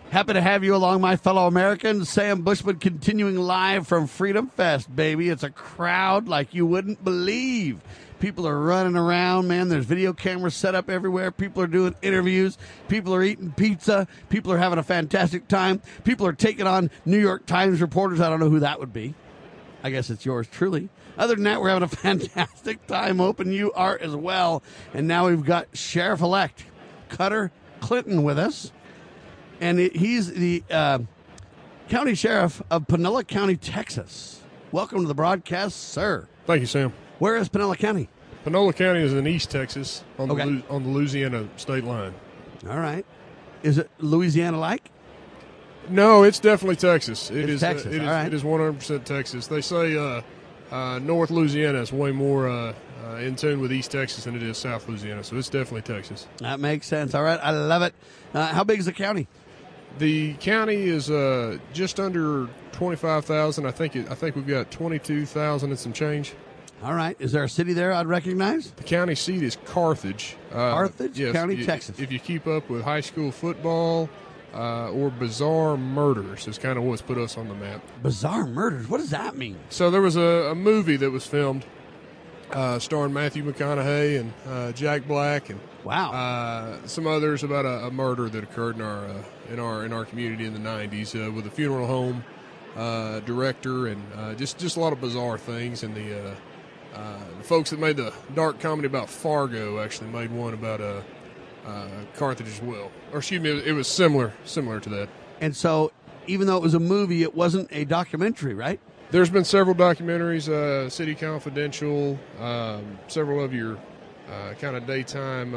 Happy to have you along, my fellow Americans. Sam Bushman continuing live from Freedom Fest, baby. It's a crowd like you wouldn't believe. People are running around, man. There's video cameras set up everywhere. People are doing interviews. People are eating pizza. People are having a fantastic time. People are taking on New York Times reporters. I don't know who that would be. I guess it's yours truly. Other than that, we're having a fantastic time. Hoping you are as well. And now we've got Sheriff-elect Cutter Clinton with us. And he's the county sheriff of Pinella County, Texas. Welcome to the broadcast, sir. Thank you, Sam. Where is Pinella County? Pinella County is in East Texas on Okay. the Louisiana state line. All right. Is it Louisiana-like? No, it's definitely Texas. It's Texas. All right. It is 100% Texas. They say North Louisiana is way more in tune with East Texas than it is South Louisiana, so it's definitely Texas. That makes sense. All right. I love it. How big is the county? The county is just under 25,000. I think we've got 22,000 and some change. All right. Is there a city there I'd recognize? The county seat is Carthage. Carthage yes, County, Texas. If you keep up with high school football or bizarre murders, is kind of what's put us on the map. Bizarre murders? What does that mean? So there was a movie that was filmed starring Matthew McConaughey and Jack Black and Wow. some others about a murder that occurred in our community in the 90s with a funeral home director and just a lot of bizarre things. And the folks that made the dark comedy about Fargo actually made one about Carthage as well. Or excuse me, it was similar to that. And so, even though it was a movie, it wasn't a documentary, right? There's been several documentaries, City Confidential, several of your kind of daytime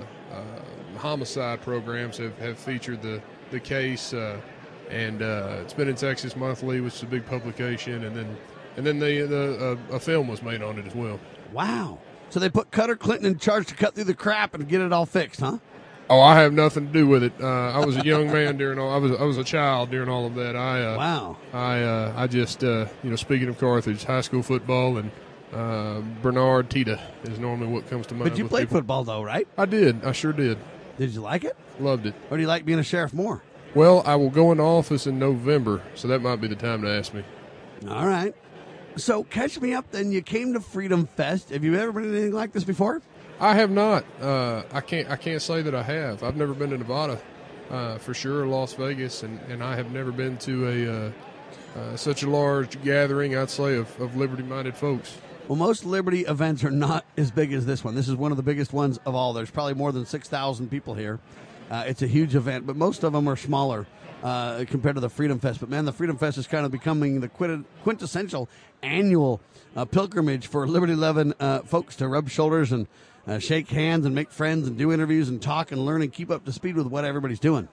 homicide programs have featured the case, and it's been in Texas Monthly, which is a big publication, and then a film was made on it as well. Wow. So they put Cutter Clinton in charge to cut through the crap and get it all fixed, huh? Oh, I have nothing to do with it. I was a young man during all. I was a child during all of that. Wow. I just speaking of Carthage, high school football and Bernard Tita is normally what comes to mind. But you with played people. football, though, right? I did. I sure did. Did you like it? Loved it. Or do you like being a sheriff more? Well, I will go into office in November, so that might be the time to ask me. All right. So catch me up then. You came to Freedom Fest. Have you ever been to anything like this before? I have not. I can't say that I have. I've never been to Nevada, for sure, Las Vegas, and I have never been to such a large gathering, I'd say, of liberty-minded folks. Well, most Liberty events are not as big as this one. This is one of the biggest ones of all. There's probably more than 6,000 people here. It's a huge event, but most of them are smaller compared to the Freedom Fest. But, man, the Freedom Fest is kind of becoming the quintessential annual pilgrimage for liberty-loving folks to rub shoulders and shake hands and make friends and do interviews and talk and learn and keep up to speed with what everybody's doing.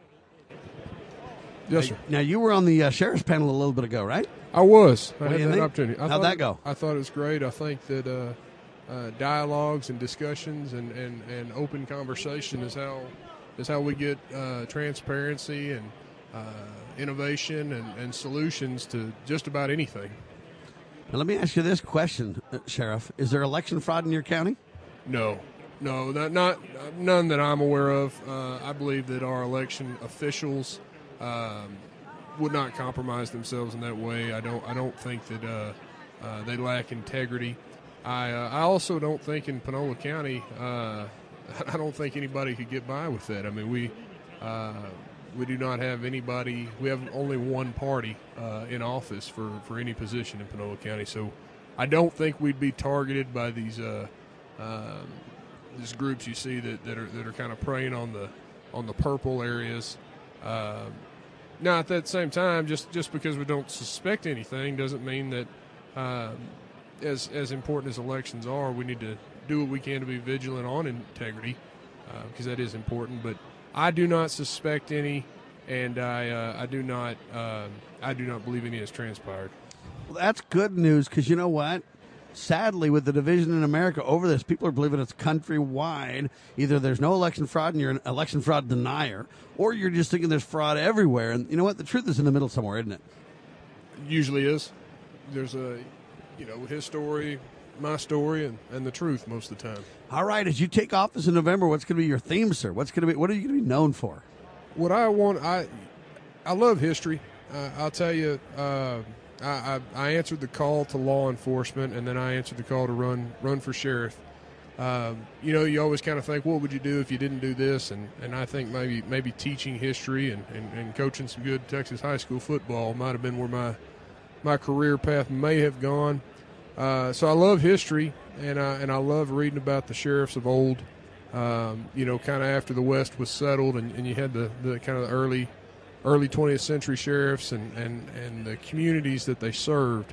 Yes, sir. Now, you were on the sheriff's panel a little bit ago, right? I was. I What do had you that think? opportunity. How'd that go? I thought it was great. I think that dialogues and discussions and open conversation is how we get transparency and innovation and solutions to just about anything. Now, let me ask you this question, Sheriff. Is there election fraud in your county? No, not none that I'm aware of. I believe that our election officials would not compromise themselves in that way. I don't think that they lack integrity. I also don't think in Pinella County, I don't think anybody could get by with that. I mean, we do not have anybody. We have only one party in office for any position in Pinella County. So I don't think we'd be targeted by these groups you see that are kind of preying on the purple areas. Now, at that same time, just because we don't suspect anything doesn't mean that as important as elections are, we need to do what we can to be vigilant on integrity, because that is important. But I do not suspect any, and I do not believe any has transpired. Well, that's good news, because you know what? Sadly, with the division in America over this, people are believing it's countrywide. Either there's no election fraud and you're an election fraud denier, or you're just thinking there's fraud everywhere. And you know what? The truth is in the middle somewhere, isn't it? Usually is. There's his story, my story, and the truth most of the time. All right, as you take office in November, what's going to be your theme, sir? What are you going to be known for? What I want, I love history. I'll tell you, I answered the call to law enforcement, and then I answered the call to run for sheriff. You always kind of think, what would you do if you didn't do this? And I think maybe teaching history and coaching some good Texas high school football might have been where my career path may have gone. So I love history, and I love reading about the sheriffs of old. Kind of after the West was settled, and you had the kind of the early 20th century sheriffs and the communities that they served.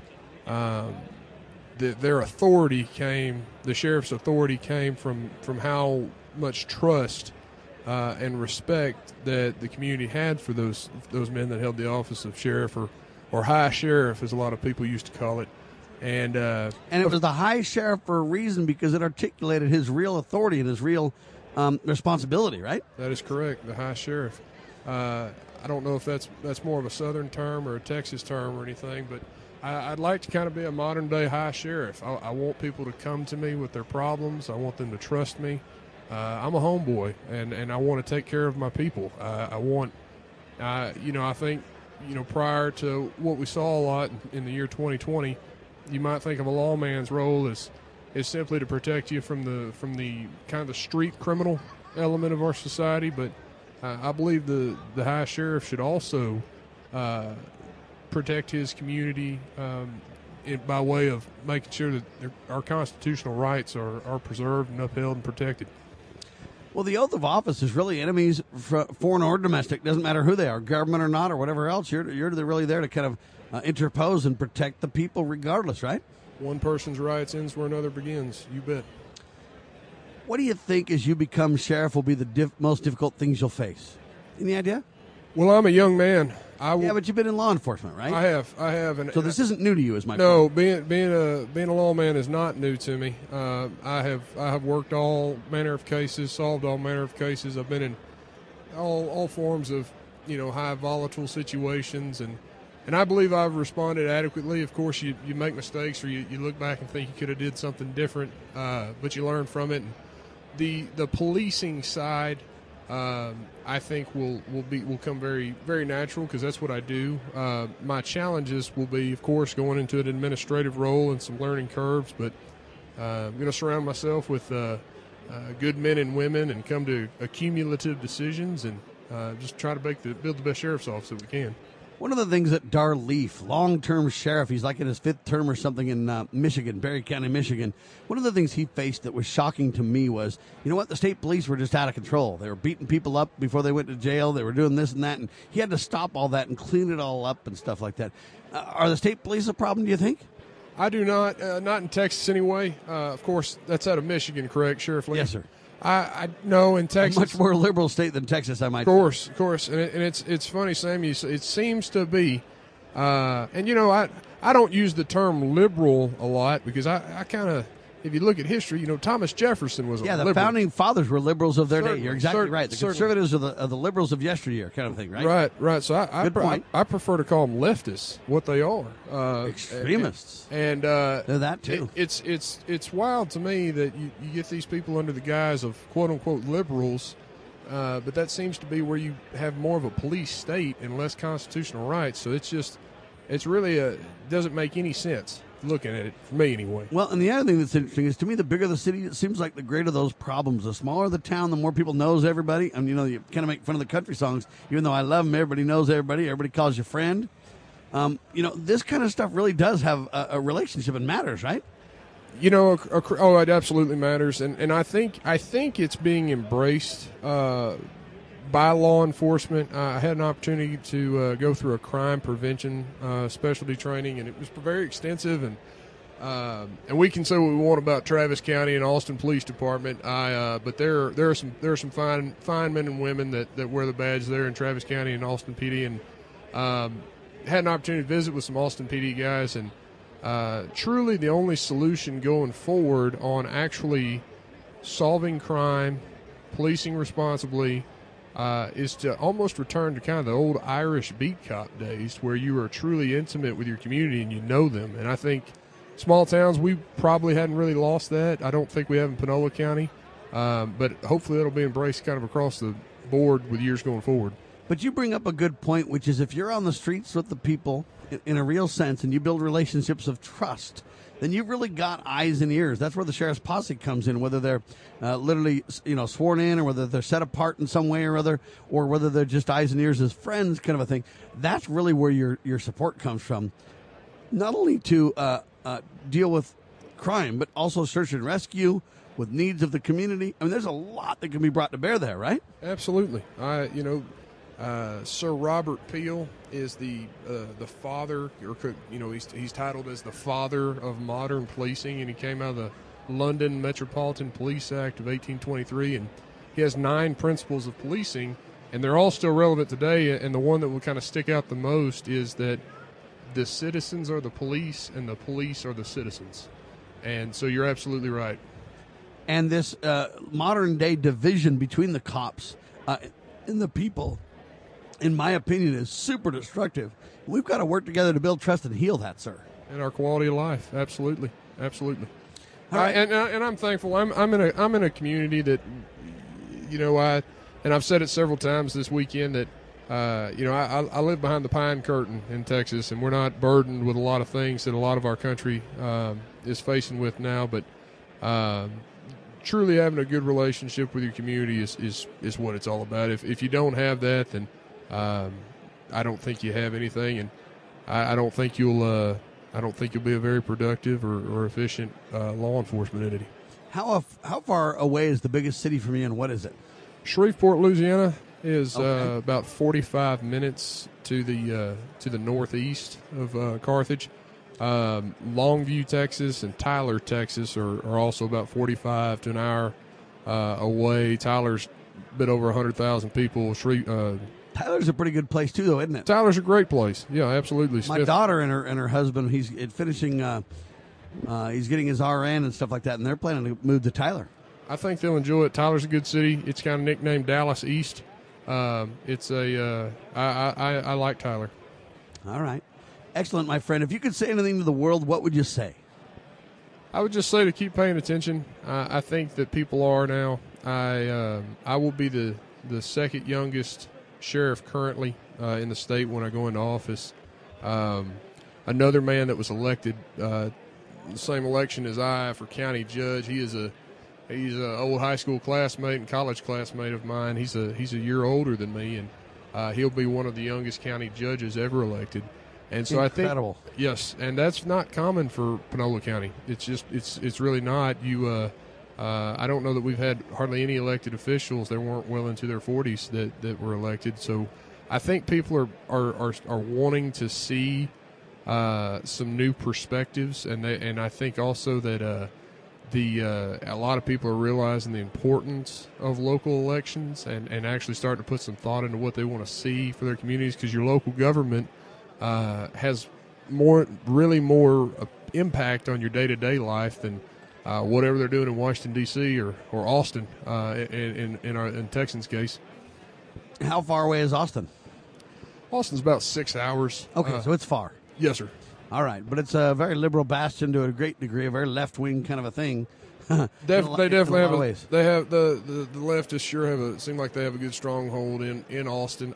Their authority came, the sheriff's authority came from how much trust and respect that the community had for those men that held the office of sheriff or high sheriff, as a lot of people used to call it. And it was the high sheriff for a reason, because it articulated his real authority and his real responsibility, right? That is correct, the high sheriff. I don't know if that's more of a Southern term or a Texas term or anything, but I'd like to kind of be a modern-day high sheriff. I want people to come to me with their problems. I want them to trust me. I'm a homeboy, and I want to take care of my people. I think, prior to what we saw a lot in the year 2020, you might think of a lawman's role as simply to protect you from the kind of the street criminal element of our society, but I believe the high sheriff should also protect his community by way of making sure that our constitutional rights are preserved and upheld and protected. Well, the oath of office is really enemies, foreign or domestic, doesn't matter who they are, government or not, or whatever else. You're really there to kind of interpose and protect the people regardless, right? One person's rights ends where another begins. You bet. What do you think, as you become sheriff, will be the most difficult things you'll face? Any idea? Well, I'm a young man. Yeah, but you've been in law enforcement, right? I have. So this isn't new to you, is my point. No, being a lawman is not new to me. I have worked all manner of cases, solved all manner of cases. I've been in all forms of high volatile situations, and I believe I've responded adequately. Of course, you make mistakes, or you look back and think you could have did something different, but you learn from it. And the policing side, I think will come very, very natural, because that's what I do. My challenges will be, of course, going into an administrative role and some learning curves, but I'm going to surround myself with good men and women and come to accumulative decisions and just try to build the best sheriff's office that we can. One of the things that Dar Leaf, long-term sheriff, he's like in his 5th term or something in Michigan, Berry County, Michigan. One of the things he faced that was shocking to me was, the state police were just out of control. They were beating people up before they went to jail. They were doing this and that, and he had to stop all that and clean it all up and stuff like that. Are the state police a problem, do you think? I do not in Texas anyway. Of course, that's out of Michigan, correct, Sheriff Lee? Yes, sir. I know in Texas, a much more liberal state than Texas, I might. Of course, and it's funny, Sam. It seems to be, I don't use the term liberal a lot, because I kind of, if you look at history, Thomas Jefferson was a liberal. The founding fathers were liberals of their day. You're exactly right. The certainly. Conservatives are the liberals of yesteryear, kind of thing, right? Right. So Good point. I prefer to call them leftists, what they are. Extremists. And they're that too. It's wild to me that you get these people under the guise of quote unquote liberals, but that seems to be where you have more of a police state and less constitutional rights. So it's really doesn't make any sense looking at it, for me anyway. Well, and the other thing that's interesting is, to me, the bigger the city, it seems like the greater those problems. The smaller the town, the more people knows everybody. And you kind of make fun of the country songs, even though I love them. Everybody knows everybody. Everybody calls you friend. This kind of stuff really does have a relationship and matters, right? It absolutely matters, and I think it's being embraced by law enforcement. I had an opportunity to go through a crime prevention specialty training, and it was very extensive. And we can say what we want about Travis County and Austin Police Department, but there are some fine men and women that wear the badge there in Travis County and Austin PD, and had an opportunity to visit with some Austin PD guys, and truly the only solution going forward on actually solving crime, policing responsibly, is to almost return to kind of the old Irish beat cop days, where you are truly intimate with your community and you know them. And I think small towns, we probably hadn't really lost that. I don't think we have in Panola County, but hopefully it'll be embraced kind of across the board with years going forward. But you bring up a good point, which is if you're on the streets with the people in a real sense and you build relationships of trust, then you've really got eyes and ears. That's where the sheriff's posse comes in, whether they're literally, sworn in or whether they're set apart in some way or other, or whether they're just eyes and ears as friends kind of a thing. That's really where your support comes from, not only to deal with crime, but also search and rescue with needs of the community. I mean, there's a lot that can be brought to bear there, right? Absolutely. Sir Robert Peel is the father, or he's titled as the father of modern policing, and he came out of the London Metropolitan Police Act of 1823, and he has 9 principles of policing, and they're all still relevant today. And the one that will kind of stick out the most is that the citizens are the police, and the police are the citizens. And so you're absolutely right. And this modern day division between the cops and the people, in my opinion, is super destructive. We've got to work together to build trust and heal that, sir. And our quality of life, absolutely. All right. And I'm thankful. I'm in a community that, I've said it several times this weekend that, I live behind the Pine Curtain in Texas, and we're not burdened with a lot of things that a lot of our country is facing with now. But truly having a good relationship with your community is what it's all about. If you don't have that, then I don't think you have anything, and I don't think you'll be a very productive or efficient law enforcement entity. How far away is the biggest city from you, and what is it? Shreveport, Louisiana is about 45 minutes to the northeast of Carthage. Longview, Texas, and Tyler, Texas are also about 45 to an hour away. Tyler's a bit over 100,000 people. Tyler's a pretty good place too, though, isn't it? Tyler's a great place. Yeah, absolutely. My daughter and her husband, he's finishing. He's getting his RN and stuff like that, and they're planning to move to Tyler. I think they'll enjoy it. Tyler's a good city. It's kind of nicknamed Dallas East. I like Tyler. All right. Excellent, my friend. If you could say anything to the world, what would you say? I would just say to keep paying attention. I think that people are now. I will be the second youngest sheriff currently in the state when I go into office. Another man that was elected the same election as I for county judge. He's a old high school classmate and college classmate of mine. He's a year older than me, and he'll be one of the youngest county judges ever elected. And so Incredible. I think, yes, and that's not common for Panola County. It's really not. I don't know that we've had hardly any elected officials that weren't well into their 40s that were elected. So I think people are wanting to see some new perspectives, and I think also that a lot of people are realizing the importance of local elections and actually starting to put some thought into what they want to see for their communities, because your local government has more impact on your day-to-day life than whatever they're doing in Washington, D.C. or Austin in Texans' case. How far away is Austin? Austin's about 6 hours. Okay, so it's far. Yes, sir. All right, but it's a very liberal bastion to a great degree, a very left-wing kind of a thing. They definitely have they have the leftists sure seem like they have a good stronghold in Austin.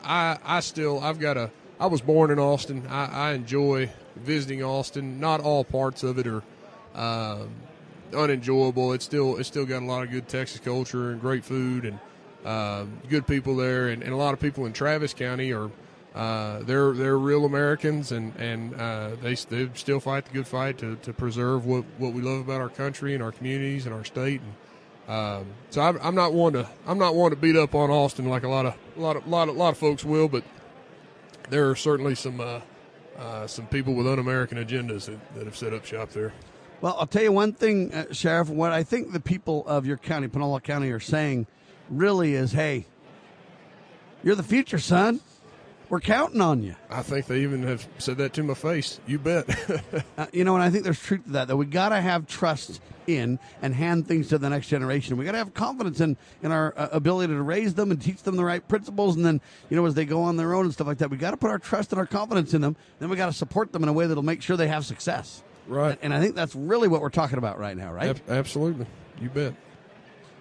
I was born in Austin. I enjoy visiting Austin. Not all parts of it are unenjoyable. It's still got a lot of good Texas culture and great food and good people there. And a lot of people in Travis County are they're real Americans, and they still fight the good fight to preserve what we love about our country and our communities and our state. And so I'm not one to beat up on Austin like a lot of folks will, but there are certainly some people with un-American agendas that have set up shop there. Well, I'll tell you one thing, Sheriff. What I think the people of your county, Panola County, are saying really is, hey, you're the future, son. We're counting on you. I think they even have said that to my face. You bet. And I think there's truth to that we got to have trust in and hand things to the next generation. We got to have confidence in our ability to raise them and teach them the right principles. And then, as they go on their own and stuff like that, we got to put our trust and our confidence in them. Then we got to support them in a way that'll make sure they have success. Right. And I think that's really what we're talking about right now, right? Absolutely. You bet.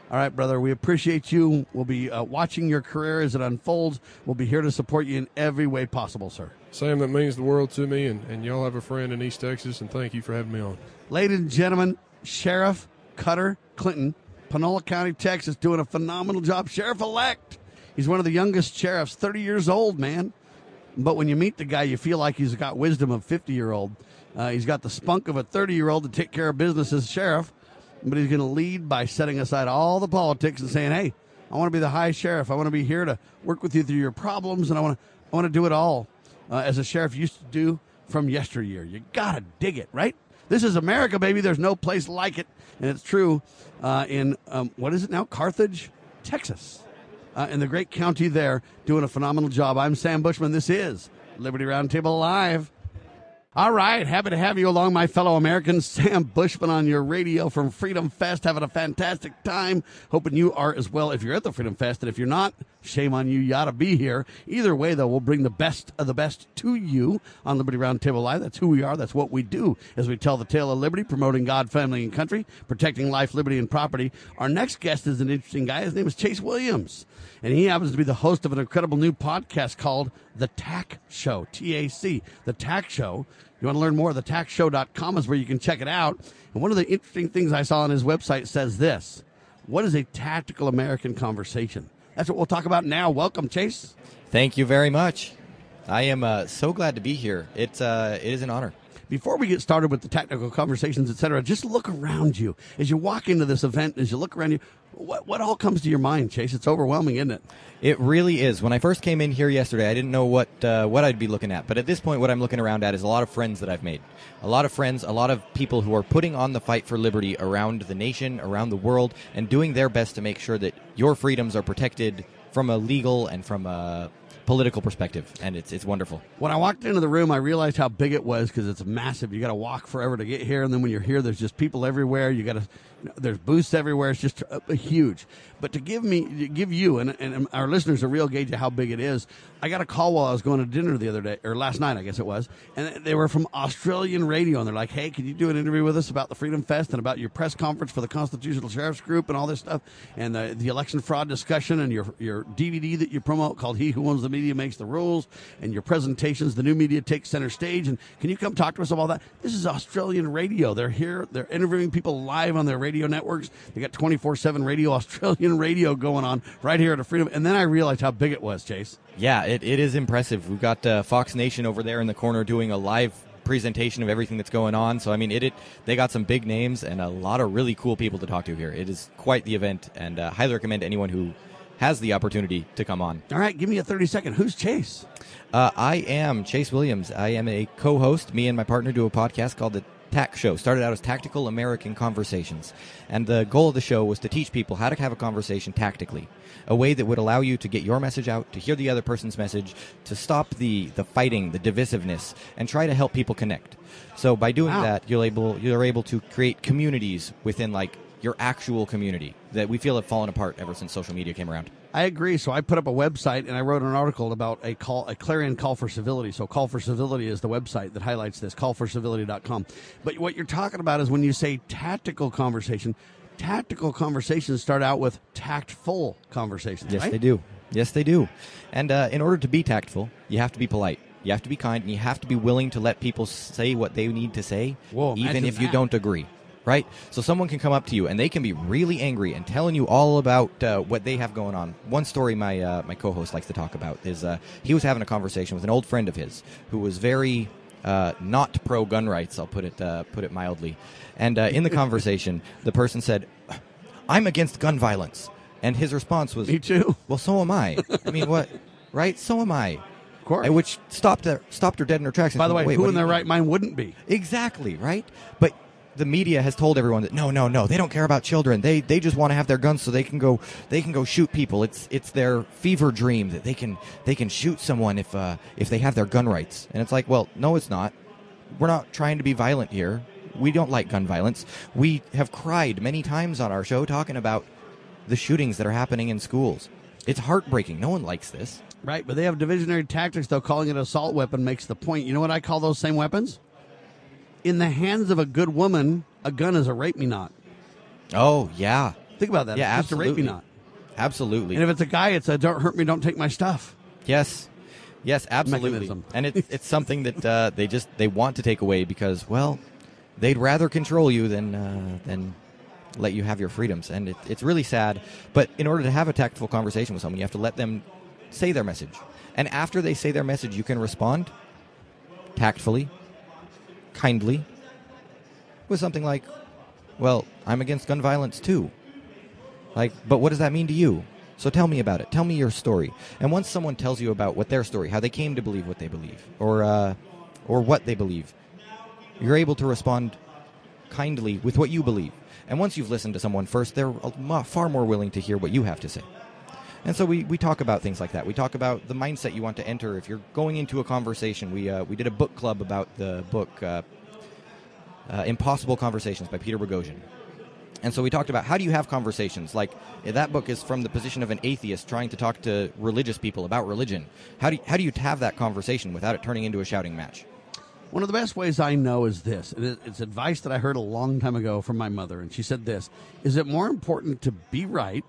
All right, brother, we appreciate you. We'll be watching your career as it unfolds. We'll be here to support you in every way possible, sir. Sam, that means the world to me, and y'all have a friend in East Texas, and thank you for having me on. Ladies and gentlemen, Sheriff Cutter Clinton, Panola County, Texas, doing a phenomenal job. Sheriff-elect. He's one of the youngest sheriffs, 30 years old, man. But when you meet the guy, you feel like he's got wisdom of a 50-year-old. He's got the spunk of a 30-year-old to take care of business as sheriff. But he's going to lead by setting aside all the politics and saying, hey, I want to be the high sheriff. I want to be here to work with you through your problems, and I want to do it all as a sheriff used to do from yesteryear. You got to dig it, right? This is America, baby. There's no place like it. And it's true in, what is it now? Carthage, Texas. In the great county there, doing a phenomenal job. I'm Sam Bushman. This is Liberty Roundtable Live. All right, happy to have you along, my fellow Americans. Sam Bushman on your radio from Freedom Fest, having a fantastic time. Hoping you are as well if you're at the Freedom Fest, and if you're not, shame on you. You ought to be here. Either way, though, we'll bring the best of the best to you on Liberty Roundtable Live. That's who we are. That's what we do as we tell the tale of liberty, promoting God, family, and country, protecting life, liberty, and property. Our next guest is an interesting guy. His name is Chase Williams, and he happens to be the host of an incredible new podcast called The TAC Show, T-A-C, The TAC Show. You want to learn more? TheTacShow.com is where you can check it out. And one of the interesting things I saw on his website says this: what is a tactical American conversation? That's what we'll talk about now. Welcome, Chase. Thank you very much. I am so glad to be here. It is an honor. Before we get started with the tactical conversations, etc., just look around you. As you walk into this event, as you look around you, what all comes to your mind, Chase? It's overwhelming, isn't it? It really is. When I first came in here yesterday, I didn't know what I'd be looking at. But at this point, what I'm looking around at is a lot of friends that I've made. A lot of friends, a lot of people who are putting on the fight for liberty around the nation, around the world, and doing their best to make sure that your freedoms are protected from a legal and from a political perspective, and it's wonderful. When I walked into the room, I realized how big it was because it's massive. You got to walk forever to get here, and then when you're here, there's just people everywhere. There's booths everywhere. It's just huge. But to give you and our listeners a real gauge of how big it is, I got a call while I was going to dinner the other day, or last night, I guess it was, and they were from Australian radio, and they're like, hey, could you do an interview with us about the Freedom Fest and about your press conference for the Constitutional Sheriff's Group and all this stuff, and the election fraud discussion, and your DVD that you promote called He Who Owns the Media Makes the Rules, and your presentations, The New Media Takes Center Stage, and can you come talk to us about that? This is Australian radio. They're here. They're interviewing people live on their radio networks. They got 24/7 radio, Australian radio going on right here at a Freedom. And then I realized how big it was, Chase. Yeah, it is impressive. We've got Fox Nation over there in the corner doing a live presentation of everything that's going on. So, I mean, they got some big names and a lot of really cool people to talk to here. It is quite the event, and highly recommend anyone who has the opportunity to come on. All right, give me a 30-second. Who's Chase? I am Chase Williams. I am a co-host. Me and my partner do a podcast called The TAC Show. Started out as Tactical American Conversations. And the goal of the show was to teach people how to have a conversation tactically. A way that would allow you to get your message out, to hear the other person's message, to stop the fighting, the divisiveness, and try to help people connect. So by doing that, you're able to create communities within, like, your actual community that we feel have fallen apart ever since social media came around. I agree. So I put up a website and I wrote an article about a clarion call for civility. So Call for Civility is the website that highlights this, callforcivility.com. But what you're talking about is when you say tactical conversations start out with tactful conversations, Yes, right? they do. Yes, they do. And in order to be tactful, you have to be polite. You have to be kind, and you have to be willing to let people say what they need to say, even if you don't agree. Right? So someone can come up to you, and they can be really angry and telling you all about what they have going on. One story my co-host likes to talk about is he was having a conversation with an old friend of his who was very not pro-gun rights, I'll put it mildly. And in the conversation, the person said, "I'm against gun violence." And his response was, "Me too." Well, so am I. I mean, what? Right? So am I. Of course. Which stopped her dead in her tracks. By the way, who in their right mind wouldn't be? Exactly, right? But the media has told everyone that no, they don't care about children. They just want to have their guns so they can go shoot people. It's their fever dream that they can shoot someone if they have their gun rights. And it's like, well, no, it's not. We're not trying to be violent here. We don't like gun violence. We have cried many times on our show talking about the shootings that are happening in schools. It's heartbreaking. No one likes this. Right, but they have divisionary tactics, though. Calling it an assault weapon makes the point. You know what I call those same weapons? In the hands of a good woman, a gun is a rape-me-not. Oh, yeah. Think about that. Yeah, it's just a rape me not. Absolutely. And if it's a guy, it's a don't hurt me, don't take my stuff. Yes, absolutely. Mechanism. And it's something that they want to take away because, well, they'd rather control you than let you have your freedoms. And it's really sad. But in order to have a tactful conversation with someone, you have to let them say their message. And after they say their message, you can respond tactfully, kindly, with something like, well, I'm against gun violence too. Like, but what does that mean to you? So tell me about it. Tell me your story. And once someone tells you about what their story, how they came to believe what they believe, or what they believe, you're able to respond kindly with what you believe. And once you've listened to someone first, they're far more willing to hear what you have to say. And so we talk about things like that. We talk about the mindset you want to enter if you're going into a conversation. We did a book club about the book Impossible Conversations by Peter Boghossian. And so we talked about how do you have conversations? Like, that book is from the position of an atheist trying to talk to religious people about religion. How do you have that conversation without it turning into a shouting match? One of the best ways I know is this. It's advice that I heard a long time ago from my mother, and she said this: is it more important to be right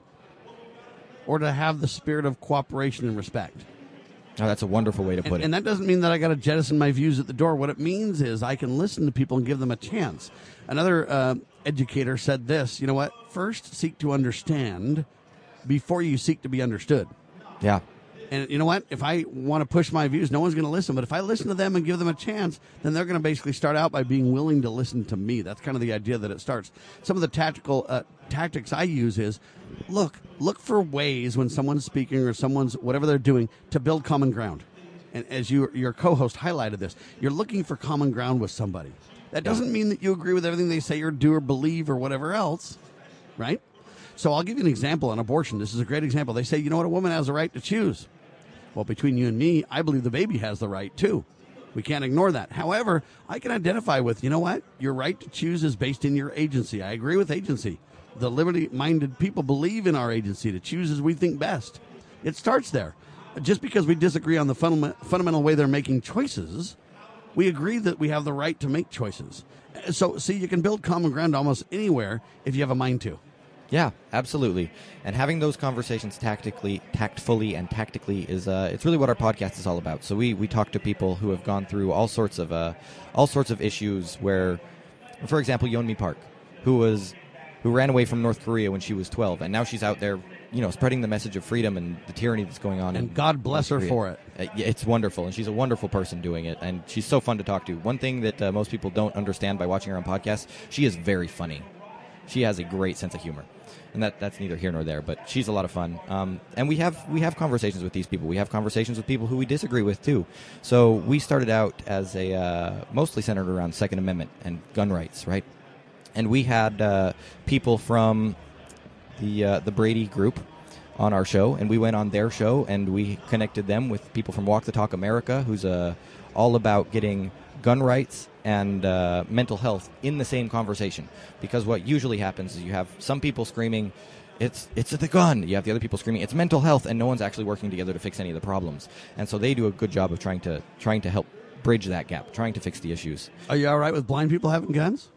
or to have the spirit of cooperation and respect? Oh, that's a wonderful way to put it. And that doesn't mean that I got to jettison my views at the door. What it means is I can listen to people and give them a chance. Another educator said this: you know what? First, seek to understand before you seek to be understood. Yeah. And you know what? If I want to push my views, no one's going to listen. But if I listen to them and give them a chance, then they're going to basically start out by being willing to listen to me. That's kind of the idea that it starts. Some of the tactics I use is, look for ways when someone's speaking or someone's whatever they're doing to build common ground. And as your co-host highlighted this, you're looking for common ground with somebody. That doesn't mean that you agree with everything they say or do or believe or whatever else, right? So I'll give you an example on abortion. This is a great example. They say, you know what, a woman has the right to choose. Well, between you and me, I believe the baby has the right, too. We can't ignore that. However, I can identify with, you know what? Your right to choose is based in your agency. I agree with agency. The liberty-minded people believe in our agency to choose as we think best. It starts there. Just because we disagree on the fundamental way they're making choices, we agree that we have the right to make choices. So, see, you can build common ground almost anywhere if you have a mind to. Yeah, absolutely. And having those conversations tactfully, and tactically is it's really what our podcast is all about. So we talk to people who have gone through all sorts of issues where, for example, Yeonmi Park, who ran away from North Korea when she was 12, and now she's out there, spreading the message of freedom and the tyranny that's going on. And God bless her for it. It's wonderful, and she's a wonderful person doing it, and she's so fun to talk to. One thing that most people don't understand by watching her on podcasts, she is very funny. She has a great sense of humor. And that's neither here nor there, but she's a lot of fun. And we have conversations with these people. We have conversations with people who we disagree with, too. So we started out as mostly centered around Second Amendment and gun rights, right? And we had people from the Brady group on our show, and we went on their show, and we connected them with people from Walk the Talk America, who's all about getting gun rights and mental health in the same conversation. Because what usually happens is you have some people screaming, it's the gun. You have the other people screaming, it's mental health, and no one's actually working together to fix any of the problems. And so they do a good job of trying to help bridge that gap, trying to fix the issues. Are you all right with blind people having guns?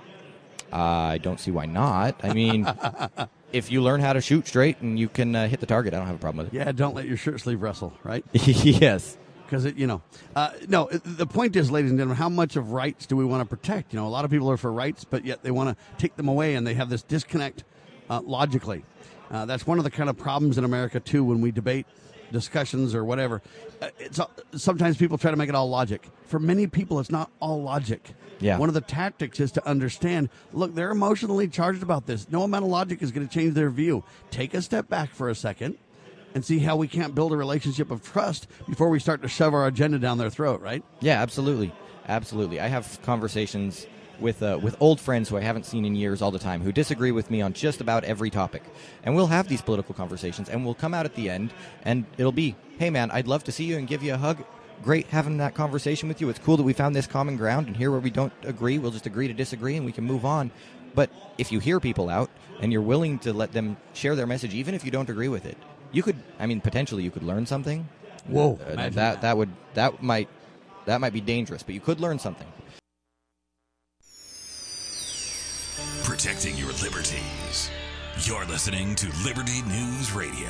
I don't see why not. I mean, if you learn how to shoot straight and you can hit the target, I don't have a problem with it. Yeah, don't let your shirt sleeve wrestle, right? Yes. Because, no, the point is, ladies and gentlemen, how much of rights do we want to protect? A lot of people are for rights, but yet they want to take them away, and they have this disconnect logically. That's one of the kind of problems in America, too, when we debate discussions or whatever. Sometimes people try to make it all logic. For many people, it's not all logic. Yeah. One of the tactics is to understand, look, they're emotionally charged about this. No amount of logic is going to change their view. Take a step back for a second and see how we can't build a relationship of trust before we start to shove our agenda down their throat, right? Yeah, absolutely. Absolutely. I have conversations with old friends who I haven't seen in years all the time, who disagree with me on just about every topic. And we'll have these political conversations, and we'll come out at the end, and it'll be, hey, man, I'd love to see you and give you a hug. Great having that conversation with you. It's cool that we found this common ground, and here where we don't agree, we'll just agree to disagree, and we can move on. But if you hear people out, and you're willing to let them share their message, even if you don't agree with it, potentially you could learn something. Whoa. That might be dangerous, but you could learn something. Protecting your liberties. You're listening to Liberty News Radio.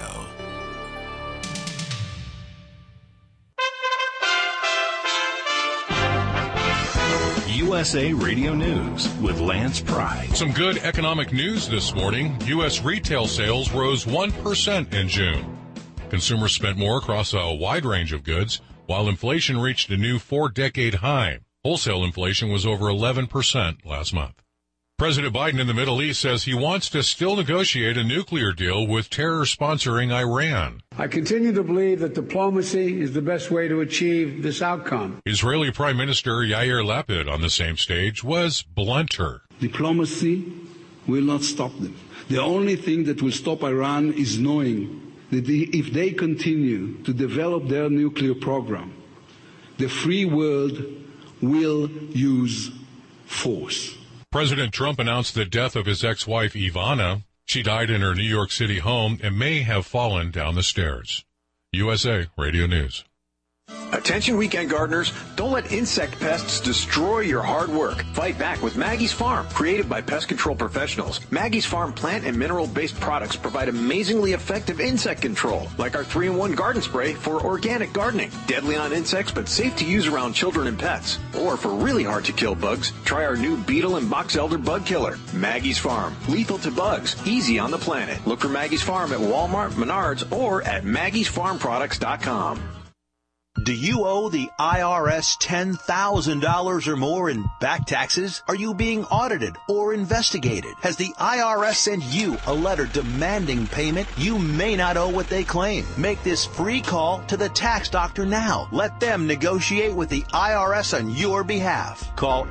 USA Radio News with Lance Pride. Some good economic news this morning. U.S. retail sales rose 1% in June. Consumers spent more across a wide range of goods, while inflation reached a new 4-decade high. Wholesale inflation was over 11% last month. President Biden in the Middle East says he wants to still negotiate a nuclear deal with terror-sponsoring Iran. I continue to believe that diplomacy is the best way to achieve this outcome. Israeli Prime Minister Yair Lapid on the same stage was blunter. Diplomacy will not stop them. The only thing that will stop Iran is knowing that if they continue to develop their nuclear program, the free world will use force. President Trump announced the death of his ex-wife Ivana. She died in her New York City home and may have fallen down the stairs. USA Radio News. Attention weekend gardeners, don't let insect pests destroy your hard work. Fight back with Maggie's Farm, created by pest control professionals. Maggie's Farm plant and mineral-based products provide amazingly effective insect control, like our 3-in-1 garden spray for organic gardening. Deadly on insects, but safe to use around children and pets. Or for really hard-to-kill bugs, try our new beetle and box elder bug killer. Maggie's Farm, lethal to bugs, easy on the planet. Look for Maggie's Farm at Walmart, Menards, or at Maggie'sFarmProducts.com. Do you owe the IRS $10,000 or more in back taxes? Are you being audited or investigated? Has the IRS sent you a letter demanding payment? You may not owe what they claim. Make this free call to the tax doctor now. Let them negotiate with the IRS on your behalf. Call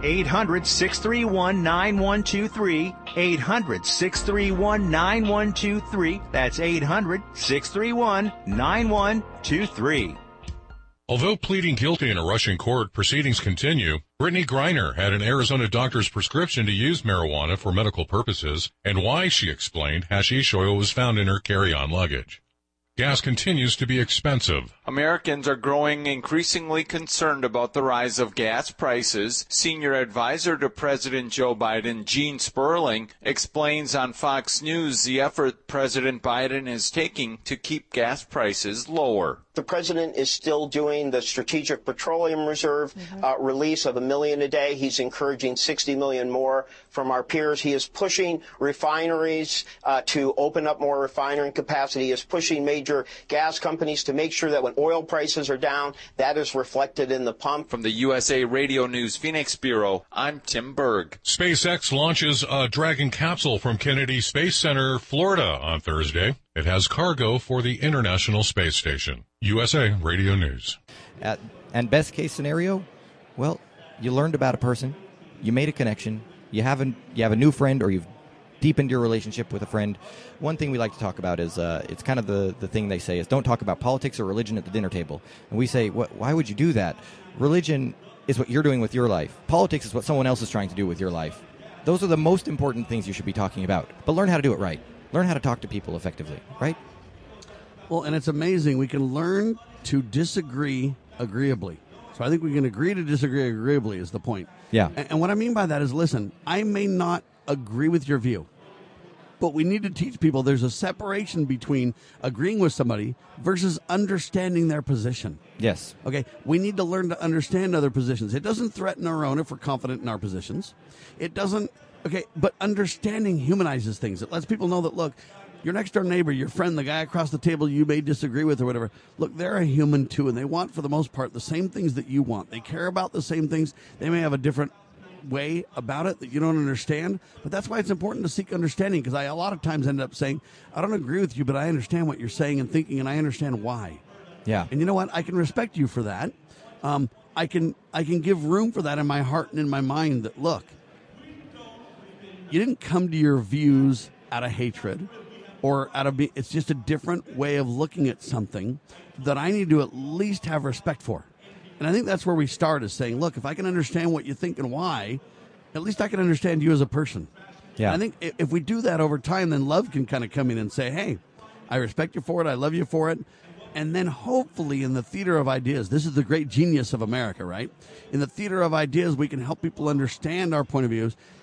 800-631-9123. 800-631-9123. That's 800-631-9123. Although pleading guilty in a Russian court, proceedings continue. Brittany Griner had an Arizona doctor's prescription to use marijuana for medical purposes, and why, she explained, hashish oil was found in her carry-on luggage. Gas continues to be expensive. Americans are growing increasingly concerned about the rise of gas prices. Senior advisor to President Joe Biden, Gene Sperling, explains on Fox News the effort President Biden is taking to keep gas prices lower. The president is still doing the Strategic Petroleum Reserve release of 1 million a day. He's encouraging 60 million more from our peers. He is pushing refineries to open up more refinery capacity. He is pushing major gas companies to make sure that when oil prices are down, that is reflected in the pump. From the USA Radio News Phoenix Bureau, I'm Tim Berg. SpaceX launches a Dragon capsule from Kennedy Space Center, Florida on Thursday. It has cargo for the International Space Station. USA Radio News. And best case scenario, well, you learned about a person, you made a connection, you have a new friend, or you've deepened your relationship with a friend. One thing we like to talk about is it's kind of the thing they say is don't talk about politics or religion at the dinner table. And we say, why would you do that? Religion is what you're doing with your life. Politics is what someone else is trying to do with your life. Those are the most important things you should be talking about. But learn how to do it right. Learn how to talk to people effectively, right? Well, and it's amazing. We can learn to disagree agreeably. So I think we can agree to disagree agreeably is the point. Yeah. And what I mean by that is, listen, I may not agree with your view, but we need to teach people there's a separation between agreeing with somebody versus understanding their position. Yes. Okay, we need to learn to understand other positions. It doesn't threaten our own if we're confident in our positions. It doesn't, okay, but understanding humanizes things. It lets people know that, look, your next door neighbor, your friend, the guy across the table you may disagree with or whatever, look, they're a human too, and they want, for the most part, the same things that you want. They care about the same things. They may have a different way about it that you don't understand, but that's why it's important to seek understanding, because I a lot of times end up saying, I don't agree with you, but I understand what you're saying and thinking, and I understand why. Yeah. And you know what? I can respect you for that. I can give room for that in my heart and in my mind that, look, you didn't come to your views out of hatred or out of it's just a different way of looking at something that I need to at least have respect for. And I think that's where we start, is saying, look, if I can understand what you think and why, at least I can understand you as a person. Yeah. And I think if we do that over time, then love can kind of come in and say, hey, I respect you for it. I love you for it. And then hopefully in the theater of ideas, this is the great genius of America, right? In the theater of ideas, we can help people understand our point of views.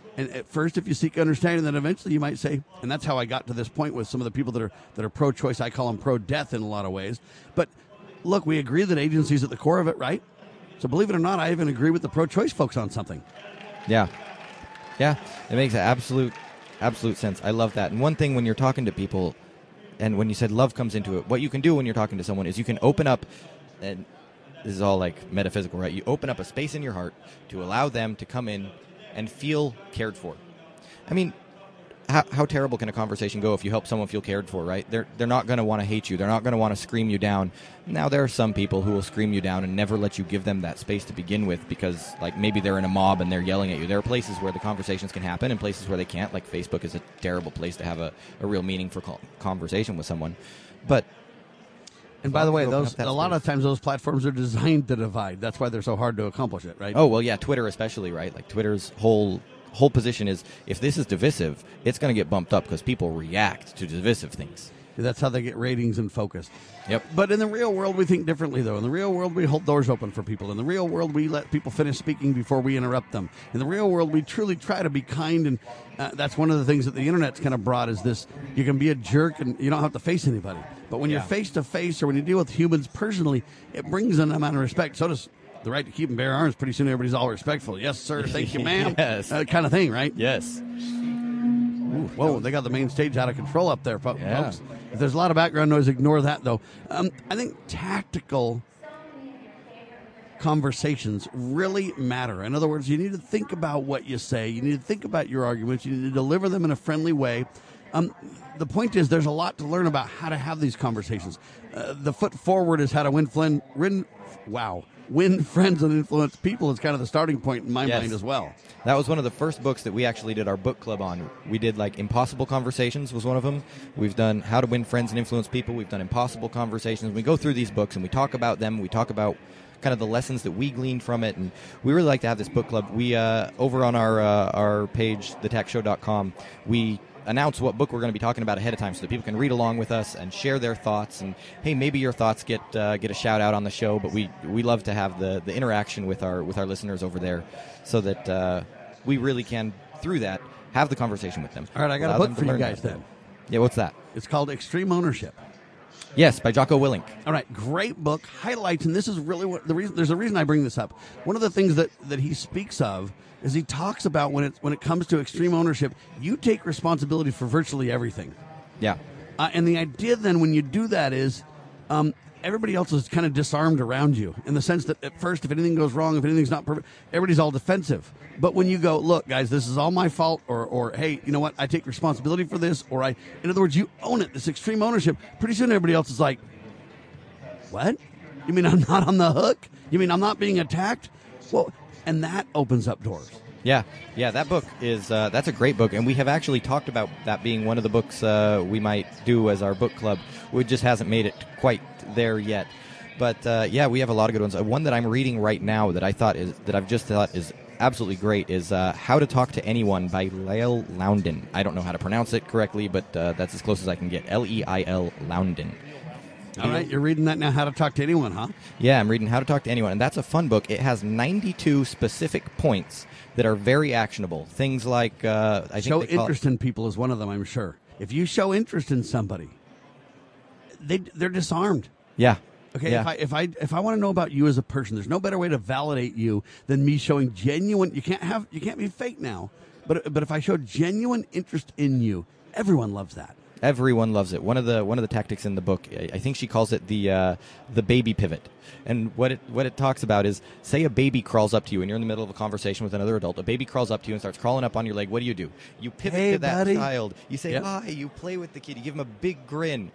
And at first, if you seek understanding, then eventually you might say, and that's how I got to this point with some of the people that are pro-choice. I call them pro-death in a lot of ways. But look, we agree that agency is at the core of it, right? So believe it or not, I even agree with the pro-choice folks on something. Yeah. Yeah, it makes absolute sense. I love that. And one thing when you're talking to people, and when you said love comes into it, what you can do when you're talking to someone is you can open up, and this is all like metaphysical, right? You open up a space in your heart to allow them to come in and feel cared for. I mean, how terrible can a conversation go if you help someone feel cared for, right? They're not going to want to hate you. They're not going to want to scream you down. Now, there are some people who will scream you down and never let you give them that space to begin with because, like, maybe they're in a mob and they're yelling at you. There are places where the conversations can happen and places where they can't. Like, Facebook is a terrible place to have a real meaningful conversation with someone. But... And by the way, a lot of times those platforms are designed to divide. That's why they're so hard to accomplish it, right? Oh, well, yeah, Twitter especially, right? Like, Twitter's whole position is if this is divisive, it's going to get bumped up because people react to divisive things. That's how they get ratings and focus. Yep. But in the real world, we think differently, though. In the real world, we hold doors open for people. In the real world, we let people finish speaking before we interrupt them. In the real world, we truly try to be kind, and that's one of the things that the Internet's kind of brought is this. You can be a jerk, and you don't have to face anybody. But when you're face-to-face or when you deal with humans personally, it brings an amount of respect. So does the right to keep and bear arms. Pretty soon everybody's all respectful. Yes, sir. Thank you, ma'am. Yes. Kind of thing, right? Yes. Ooh, whoa, they got the main stage out of control up there, folks. Yeah. If there's a lot of background noise, ignore that, though. I think tactical conversations really matter. In other words, you need to think about what you say. You need to think about your arguments. You need to deliver them in a friendly way. The point is there's a lot to learn about how to have these conversations. The foot forward is how to win friends and influence people is kind of the starting point in my mind as well. That was one of the first books that we actually did our book club on. We did, like, Impossible Conversations was one of them. We've done How to Win Friends and Influence People. We've done Impossible Conversations. We go through these books and we talk about them. We talk about kind of the lessons that we gleaned from it, and we really like to have this book club. We over on our page, thetechshow.com, we announce what book we're going to be talking about ahead of time so that people can read along with us and share their thoughts. And hey, maybe your thoughts get a shout out on the show, but we love to have the interaction with our listeners over there so that we really can, through that, have the conversation with them. All right, I got a book for you guys then. Yeah, what's that? It's called Extreme Ownership. Yes, by Jocko Willink. All right, great book. Highlights, and this is really what the reason. There's a reason I bring this up. One of the things that he speaks of is he talks about when it comes to extreme ownership, you take responsibility for virtually everything. Yeah. And the idea then when you do that is everybody else is kind of disarmed around you in the sense that at first, if anything goes wrong, if anything's not perfect, everybody's all defensive. But when you go, look, guys, this is all my fault, or hey, you know what, I take responsibility for this, in other words, you own it, this extreme ownership, pretty soon everybody else is like, what? You mean I'm not on the hook? You mean I'm not being attacked? Well, and that opens up doors. Yeah, that book is that's a great book, and we have actually talked about that being one of the books we might do as our book club. We just hasn't made it quite there yet, but we have a lot of good ones. One that I'm reading right now that I've just thought is absolutely great is How to Talk to Anyone by Leil Loudon. I don't know how to pronounce it correctly, but that's as close as I can get. Leil Loudon. All right, you're reading that now, How to Talk to Anyone, huh? Yeah, I'm reading How to Talk to Anyone, and that's a fun book. It has 92 specific points that are very actionable. Things like show interest in people is one of them, I'm sure. If you show interest in somebody, they're disarmed. Yeah. Okay. Yeah. If I want to know about you as a person, there's no better way to validate you than me showing genuine. You can't be fake now, but if I show genuine interest in you, everyone loves that. Everyone loves it. One of the tactics in the book, I think she calls it the baby pivot. And what it talks about is, say a baby crawls up to you and you're in the middle of a conversation with another adult. A baby crawls up to you and starts crawling up on your leg. What do? You pivot to that child. You say hi. You play with the kid. You give him a big grin.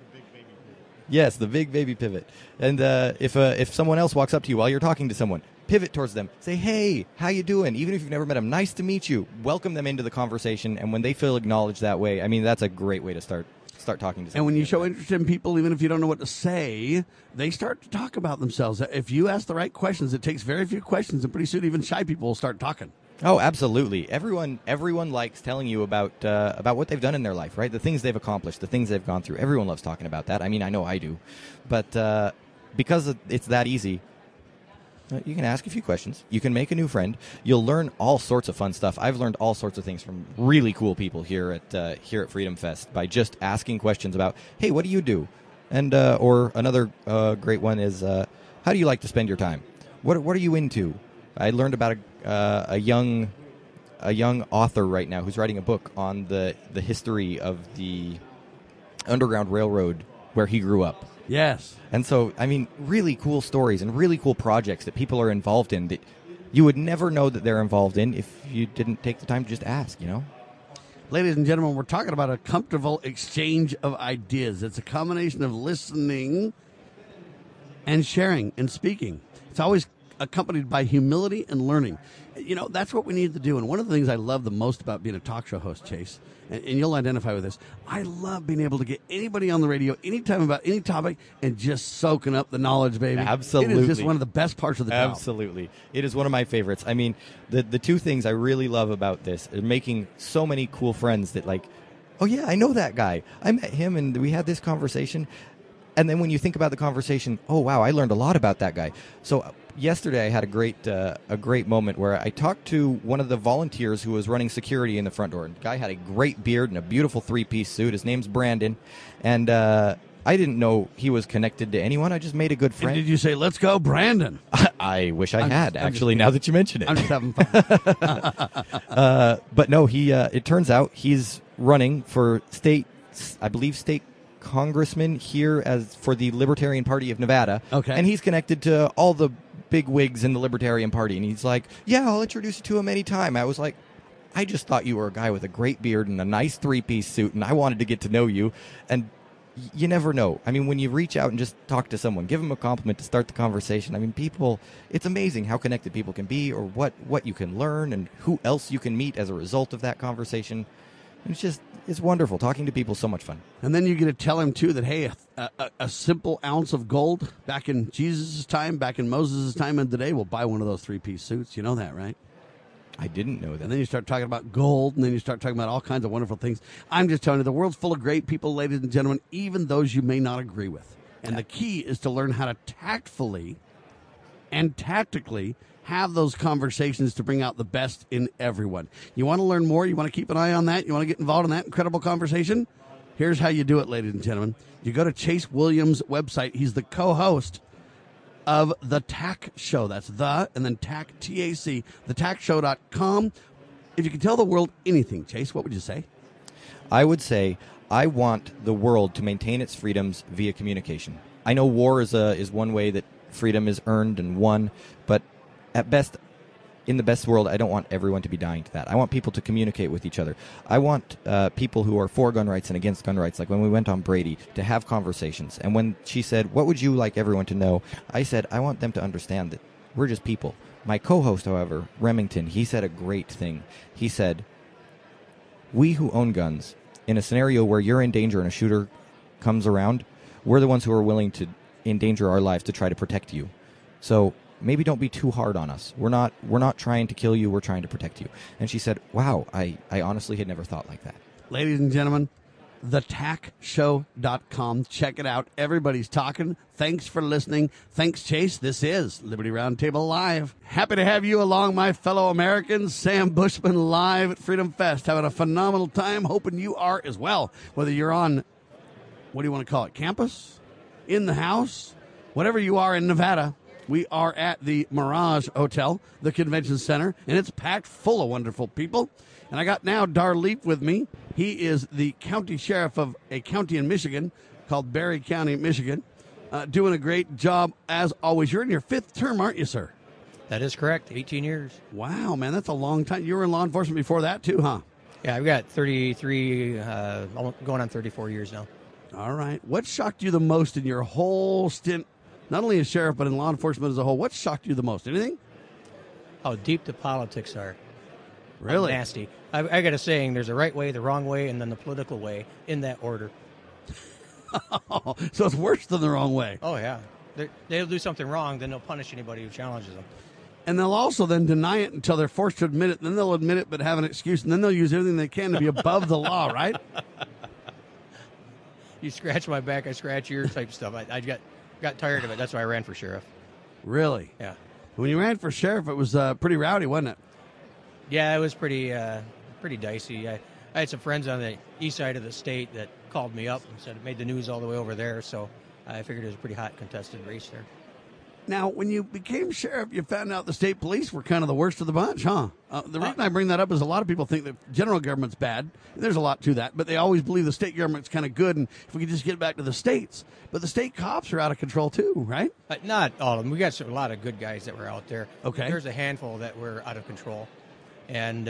Yes, the big baby pivot. And if someone else walks up to you while you're talking to someone, pivot towards them. Say, hey, how you doing? Even if you've never met them, nice to meet you. Welcome them into the conversation. And when they feel acknowledged that way, I mean, that's a great way to start talking to someone. And when you show interest in people, even if you don't know what to say, they start to talk about themselves. If you ask the right questions, it takes very few questions, and pretty soon even shy people will start talking. Oh, absolutely. Everyone likes telling you about what they've done in their life, right? The things they've accomplished, the things they've gone through. Everyone loves talking about that. I mean, I know I do. But because it's that easy, You can ask a few questions. You can make a new friend. You'll learn all sorts of fun stuff. I've learned all sorts of things from really cool people here at Freedom Fest by just asking questions about, hey, what do you do? And or another great one is, how do you like to spend your time? What are you into? I learned about a young author right now who's writing a book on the history of the Underground Railroad where he grew up. Yes. And so, I mean, really cool stories and really cool projects that people are involved in that you would never know that they're involved in if you didn't take the time to just ask, you know? Ladies and gentlemen, we're talking about a comfortable exchange of ideas. It's a combination of listening and sharing and speaking. It's always accompanied by humility and learning. You know, that's what we need to do. And one of the things I love the most about being a talk show host, Chase, and you'll identify with this, I love being able to get anybody on the radio anytime about any topic and just soaking up the knowledge, baby. Absolutely. It is just one of the best parts of the job. Absolutely. It is one of my favorites. I mean, the two things I really love about this are making so many cool friends that, like, oh, yeah, I know that guy. I met him and we had this conversation. And then when you think about the conversation, oh, wow, I learned a lot about that guy. So yesterday I had a great moment where I talked to one of the volunteers who was running security in the front door. And the guy had a great beard and a beautiful three-piece suit. His name's Brandon. And I didn't know he was connected to anyone. I just made a good friend. And did you say, let's go, Brandon? I wish I had, actually, now that you mention it. I'm just having fun. But no, it turns out he's running for state congressman here for the Libertarian Party of Nevada. Okay. And he's connected to all the big wigs in the Libertarian Party. And he's like, yeah, I'll introduce you to him anytime. I was like, I just thought you were a guy with a great beard and a nice three-piece suit, and I wanted to get to know you. And you never know. I mean, when you reach out and just talk to someone, give them a compliment to start the conversation. I mean, it's amazing how connected people can be, or what you can learn and who else you can meet as a result of that conversation. It's wonderful. Talking to people is so much fun. And then you get to tell him, too, that, hey, a simple ounce of gold back in Jesus' time, back in Moses' time, and today will buy one of those three-piece suits. You know that, right? I didn't know that. And then you start talking about gold, and then you start talking about all kinds of wonderful things. I'm just telling you, the world's full of great people, ladies and gentlemen, even those you may not agree with. And the key is to learn how to tactfully and tactically have those conversations to bring out the best in everyone. You want to learn more? You want to keep an eye on that? You want to get involved in that incredible conversation? Here's how you do it, ladies and gentlemen. You go to Chase Williams' website. He's the co-host of The TAC Show. That's and then TAC, T-A-C, thetacshow.com. If you could tell the world anything, Chase, what would you say? I would say I want the world to maintain its freedoms via communication. I know war is one way that freedom is earned and won, but at best, in the best world, I don't want everyone to be dying to that. I want people to communicate with each other. I want people who are for gun rights and against gun rights, like when we went on Brady, to have conversations. And when she said, what would you like everyone to know? I said, I want them to understand that we're just people. My co-host, however, Remington, he said a great thing. He said, we who own guns, in a scenario where you're in danger and a shooter comes around, we're the ones who are willing to endanger our lives to try to protect you. So maybe don't be too hard on us. We're not trying to kill you. We're trying to protect you. And she said, wow, I honestly had never thought like that. Ladies and gentlemen, thetacshow.com. Check it out. Everybody's talking. Thanks for listening. Thanks, Chase. This is Liberty Roundtable Live. Happy to have you along, my fellow Americans. Sam Bushman live at Freedom Fest. Having a phenomenal time. Hoping you are as well. Whether you're on, what do you want to call it, campus? In the house? Whatever you are in Nevada. We are at the Mirage Hotel, the convention center, and it's packed full of wonderful people. And I got now Darleep with me. He is the county sheriff of a county in Michigan called Barry County, Michigan, doing a great job as always. You're in your fifth term, aren't you, sir? That is correct, 18 years. Wow, man, that's a long time. You were in law enforcement before that, too, huh? Yeah, I've got 33, going on 34 years now. All right. What shocked you the most in your whole stint, not only as sheriff, but in law enforcement as a whole? What shocked you the most? Anything? How deep the politics are. Really? Nasty. I got a saying, there's a right way, the wrong way, and then the political way, in that order. So it's worse than the wrong way. Oh, yeah. They'll do something wrong, then they'll punish anybody who challenges them. And they'll also then deny it until they're forced to admit it. Then they'll admit it but have an excuse, and then they'll use everything they can to be above the law, right? You scratch my back, I scratch yours type stuff. I got tired of it. That's why I ran for sheriff. Really? Yeah. When you ran for sheriff, it was pretty rowdy, wasn't it? Yeah, it was pretty dicey. I had some friends on the east side of the state that called me up and said it made the news all the way over there, so I figured it was a pretty hot contested race there. Now, when you became sheriff, you found out the state police were kind of the worst of the bunch, huh? The reason I bring that up is a lot of people think that general government's bad. There's a lot to that, but they always believe the state government's kind of good, and if we could just get back to the states. But the state cops are out of control too, right? Not all of them. We got a lot of good guys that were out there. Okay. There's a handful that were out of control. And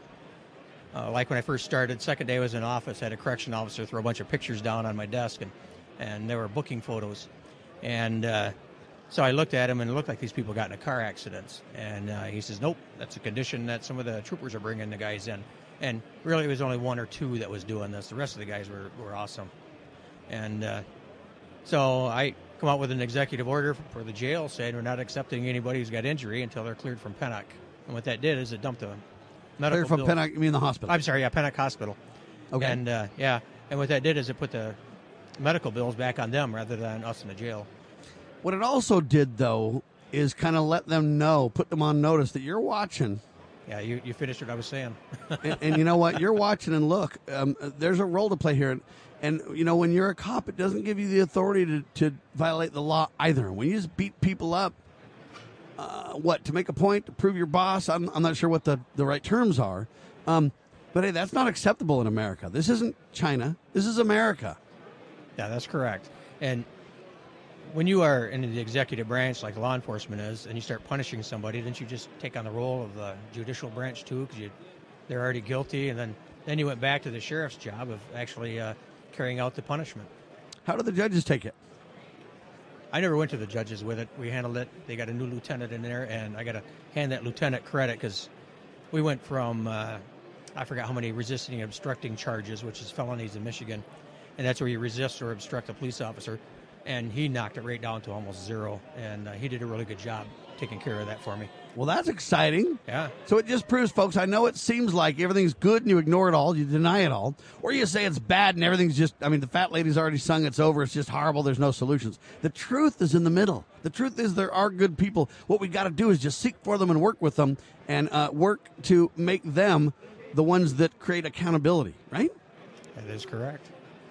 like when I first started, second day I was in office, I had a correction officer throw a bunch of pictures down on my desk, and there were booking photos. And so I looked at him, and it looked like these people got in a car accidents. And he says, nope, that's a condition that some of the troopers are bringing the guys in. And really, it was only one or two that was doing this. The rest of the guys were awesome. And so I come out with an executive order for the jail saying we're not accepting anybody who's got injury until they're cleared from Pennock. And what that did is it dumped a medical Cleared from bill. Pennock, you mean the hospital? I'm sorry, yeah, Pennock Hospital. Okay. And, and what that did is it put the medical bills back on them rather than us in the jail. What it also did, though, is kind of let them know, put them on notice that you're watching. Yeah, you finished what I was saying. and you know what? You're watching, and look, there's a role to play here. And, you know, when you're a cop, it doesn't give you the authority to violate the law either. When you just beat people up, to make a point, to prove your boss? I'm not sure what the right terms are. But, hey, that's not acceptable in America. This isn't China. This is America. Yeah, that's correct. And when you are in the executive branch like law enforcement is, and you start punishing somebody, then you just take on the role of the judicial branch too, because they're already guilty, and then you went back to the sheriff's job of actually carrying out the punishment. How do the judges take it? I never went to the judges with it. We handled it. They got a new lieutenant in there, and I got to hand that lieutenant credit because we went from, I forgot how many resisting and obstructing charges, which is felonies in Michigan, and that's where you resist or obstruct a police officer. And he knocked it right down to almost zero, and he did a really good job taking care of that for me. Well, that's exciting. Yeah. So it just proves, folks, I know it seems like everything's good and you ignore it all, you deny it all, or you say it's bad and everything's just, the fat lady's already sung it's over, it's just horrible, there's no solutions. The truth is in the middle. The truth is there are good people. What we got to do is just seek for them and work with them and work to make them the ones that create accountability, right? That is correct.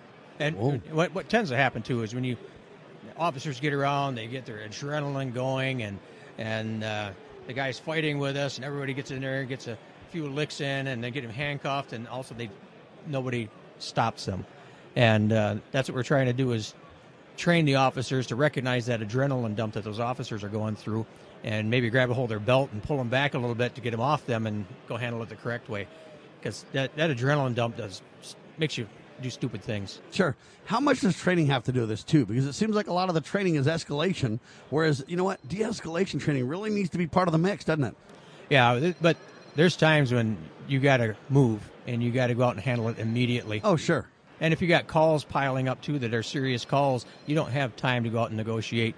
And what tends to happen, too, is when officers get around, they get their adrenaline going, and the guy's fighting with us, and everybody gets in there and gets a few licks in, and they get him handcuffed, and also nobody stops them. And that's what we're trying to do is train the officers to recognize that adrenaline dump that those officers are going through, and maybe grab a hold of their belt and pull them back a little bit to get them off them and go handle it the correct way. Because that adrenaline dump makes you do stupid things. Sure. How much does training have to do with this, too? Because it seems like a lot of the training is escalation, whereas, you know what, de-escalation training really needs to be part of the mix, doesn't it? Yeah, but there's times when you got to move, and you got to go out and handle it immediately. Oh, sure. And if you got calls piling up, too, that are serious calls, you don't have time to go out and negotiate.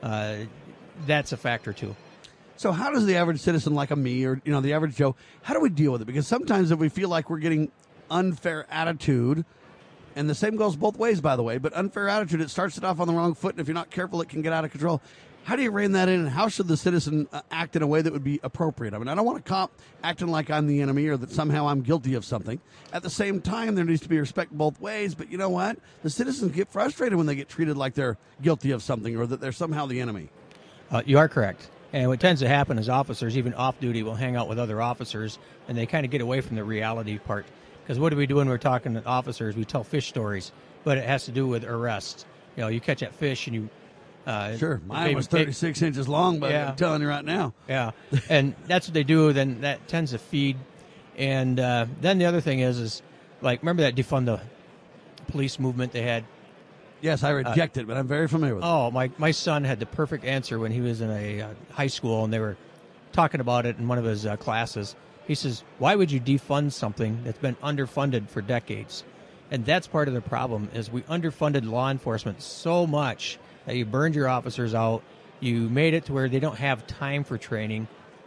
That's a factor, too. So how does the average citizen like me or, the average Joe, how do we deal with it? Because sometimes if we feel like we're getting unfair attitude, and the same goes both ways, by the way, but unfair attitude, it starts it off on the wrong foot, and if you're not careful, it can get out of control. How do you rein that in, and how should the citizen act in a way that would be appropriate? I don't want a cop acting like I'm the enemy or that somehow I'm guilty of something. At the same time, there needs to be respect both ways, but you know what? The citizens get frustrated when they get treated like they're guilty of something or that they're somehow the enemy. You are correct. And what tends to happen is officers, even off-duty, will hang out with other officers, and they kind of get away from the reality part. Because what do we do when we're talking to officers? We tell fish stories, but it has to do with arrests. You catch that fish and you... sure, mine was 36 inches long, but I'm telling you right now. Yeah, and that's what they do. Then that tends to feed. And then the other thing is like, remember that defund the police movement they had? Yes, I reject it, but I'm very familiar with it. Oh, my son had the perfect answer when he was in a high school, and they were talking about it in one of his classes. He says, why would you defund something that's been underfunded for decades? And that's part of the problem, is we underfunded law enforcement so much that you burned your officers out. You made it to where they don't have time for training.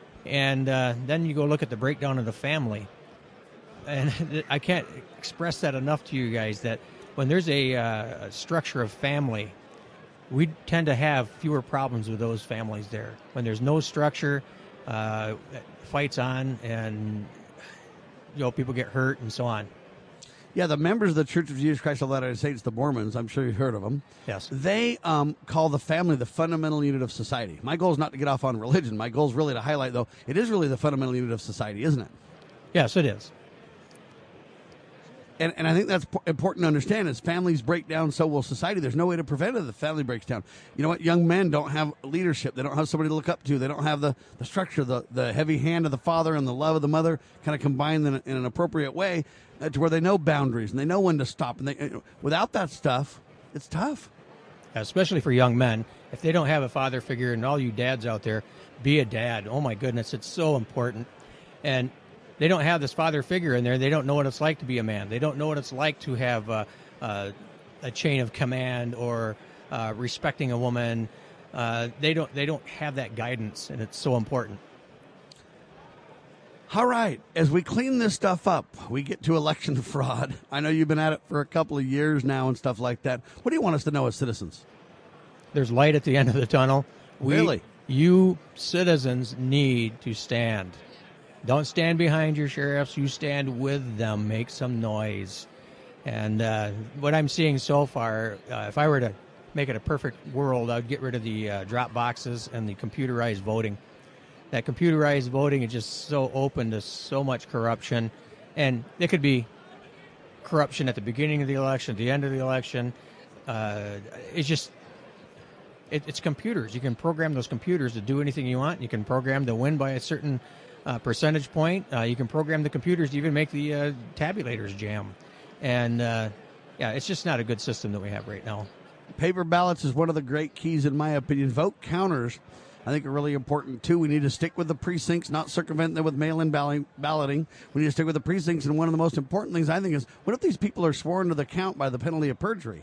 And then you go look at the breakdown of the family. And I can't express that enough to you guys, that when there's a structure of family, we tend to have fewer problems with those families there. When there's no structure, fights on, and people get hurt and so on. Yeah, the members of the Church of Jesus Christ of Latter-day Saints, the Mormons, I'm sure you've heard of them. Yes. They call the family the fundamental unit of society. My goal is not to get off on religion. My goal is really to highlight, though, it is really the fundamental unit of society, isn't it? Yes, it is. And I think that's important to understand. As families break down, so will society. There's no way to prevent it if the family breaks down. You know what? Young men don't have leadership. They don't have somebody to look up to. They don't have the structure, the heavy hand of the father and the love of the mother kind of combined in an appropriate way to where they know boundaries and they know when to stop. And without that stuff, it's tough. Especially for young men. If they don't have a father figure, and all you dads out there, be a dad. Oh, my goodness, it's so important. And they don't have this father figure in there. They don't know what it's like to be a man. They don't know what it's like to have a chain of command or respecting a woman. They don't have that guidance, and it's so important. All right, as we clean this stuff up, we get to election fraud. I know you've been at it for a couple of years now and stuff like that. What do you want us to know as citizens? There's light at the end of the tunnel. Really? You citizens need to stand. Don't stand behind your sheriffs. You stand with them. Make some noise. And what I'm seeing so far, if I were to make it a perfect world, I would get rid of the drop boxes and the computerized voting. That computerized voting is just so open to so much corruption. And it could be corruption at the beginning of the election, at the end of the election. It's computers. You can program those computers to do anything you want. You can program to win by a certain percentage point. You can program the computers to even make the tabulators jam. And, it's just not a good system that we have right now. Paper ballots is one of the great keys, in my opinion. Vote counters, I think, are really important, too. We need to stick with the precincts, not circumvent them with mail-in balloting. We need to stick with the precincts. And one of the most important things, I think, is what if these people are sworn to the count by the penalty of perjury?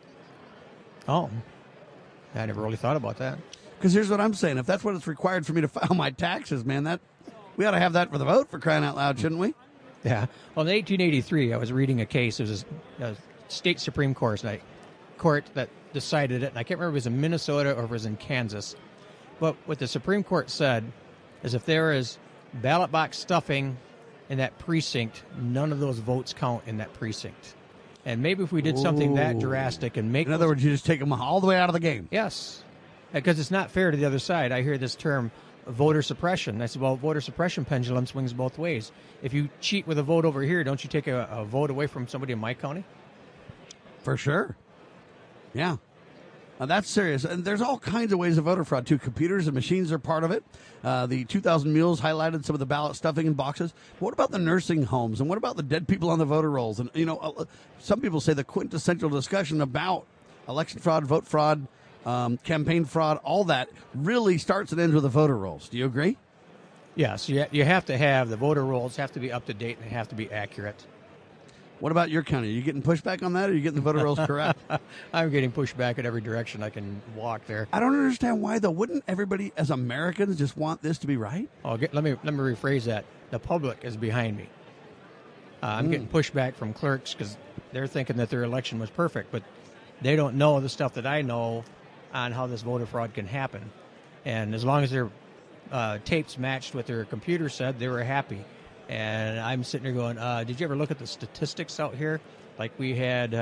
Oh, I never really thought about that. Because here's what I'm saying. If that's what it's required for me to file my taxes, man, we ought to have that for the vote, for crying out loud, shouldn't we? Yeah. Well, in 1883, I was reading a case. It was a state Supreme Court that decided it. And I can't remember if it was in Minnesota or if it was in Kansas. But what the Supreme Court said is if there is ballot box stuffing in that precinct, none of those votes count in that precinct. And maybe if we did something that drastic and make... In other words, you just take them all the way out of the game. Yes. Because it's not fair to the other side. I hear this term, voter suppression. I said, well, voter suppression pendulum swings both ways. If you cheat with a vote over here, don't you take a vote away from somebody in my county? For sure. Yeah. Now, that's serious. And there's all kinds of ways of voter fraud, too. Computers and machines are part of it. The 2,000 Mules highlighted some of the ballot stuffing in boxes. But what about the nursing homes? And what about the dead people on the voter rolls? And, some people say the quintessential discussion about election fraud, vote fraud, campaign fraud, all that really starts and ends with the voter rolls. Do you agree? Yes. You have to have the voter rolls have to be up to date and they have to be accurate. What about your county? Are you getting pushback on that, or are you getting the voter rolls correct? I'm getting pushback in every direction I can walk there. I don't understand why, though. Wouldn't everybody, as Americans, just want this to be right? Let me rephrase that. The public is behind me. I'm getting pushback from clerks because they're thinking that their election was perfect, but they don't know the stuff that I know on how this voter fraud can happen. And as long as their tapes matched what their computer said, they were happy. And I'm sitting there going, did you ever look at the statistics out here? Like we had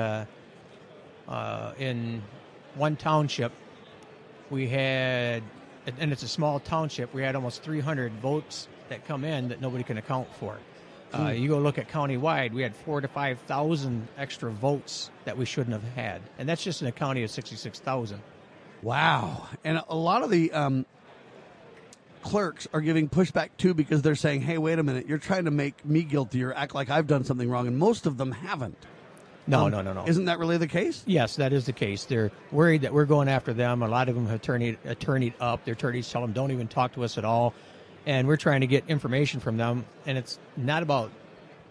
in one township, we had, and it's a small township, we had almost 300 votes that come in that nobody can account for. You go look at countywide, we had 4,000 to 5,000 extra votes that we shouldn't have had. And that's just in a county of 66,000. Wow. And a lot of the clerks are giving pushback too because they're saying, hey, wait a minute, you're trying to make me guilty or act like I've done something wrong, and most of them haven't. No. Isn't that really the case? Yes, that is the case. They're worried that we're going after them. A lot of them have attorneyed up. Their attorneys tell them, don't even talk to us at all. And we're trying to get information from them, and it's not about